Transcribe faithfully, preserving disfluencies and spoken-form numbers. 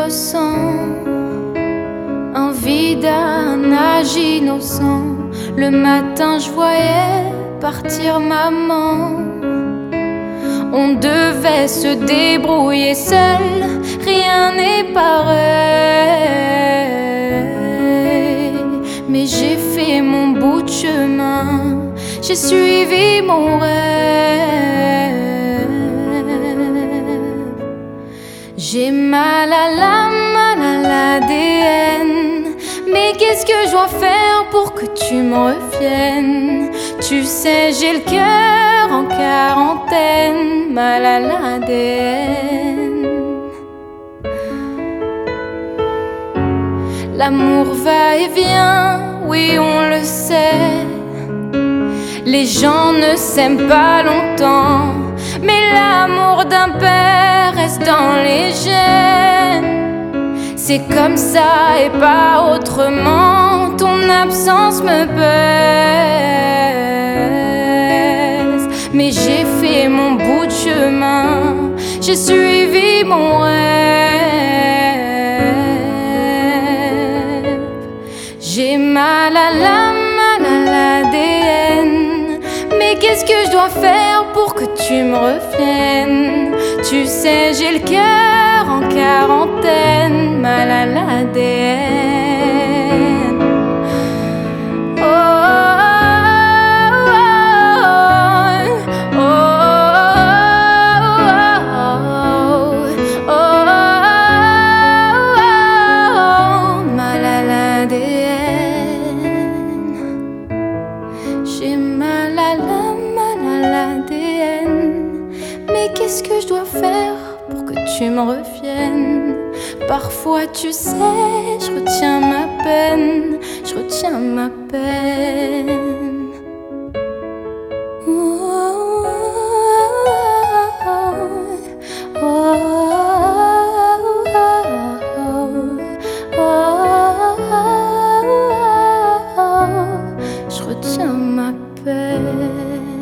ressens un vide, un âge innocent. Le matin je voyais partir maman. On devait se débrouiller seul, rien n'est pareil. Mais j'ai fait mon bout de chemin, j'ai suivi mon rêve. J'ai mal à l'âme, mal à l'A D N. Mais qu'est-ce que je dois faire pour que tu me reviennes? Tu sais, j'ai le cœur en quarantaine, mal à l'A D N. L'amour va et vient, oui on le sait. Les gens ne s'aiment pas longtemps, mais l'amour d'un père reste dans les gènes. C'est comme ça et pas autrement, ton absence me pèse. Mais j'ai fait mon bout de chemin, j'ai suivi mon rêve. J'ai mal à l'âme, mal à l'A D N. Mais qu'est-ce que je dois faire pour que tu me reviennes? Tu sais, j'ai le cœur en quarantaine, mal à l'A D N. Oh, oh, oh, oh, oh, oh, mal à l'A D N. J'ai mal à l'âme, mal à l'A D N. Mais qu'est-ce que je dois faire pour que tu me reviennes? Parfois tu sais, je retiens ma peine, je retiens ma peine. Oh, oh, oh, oh, oh, je retiens ma peine.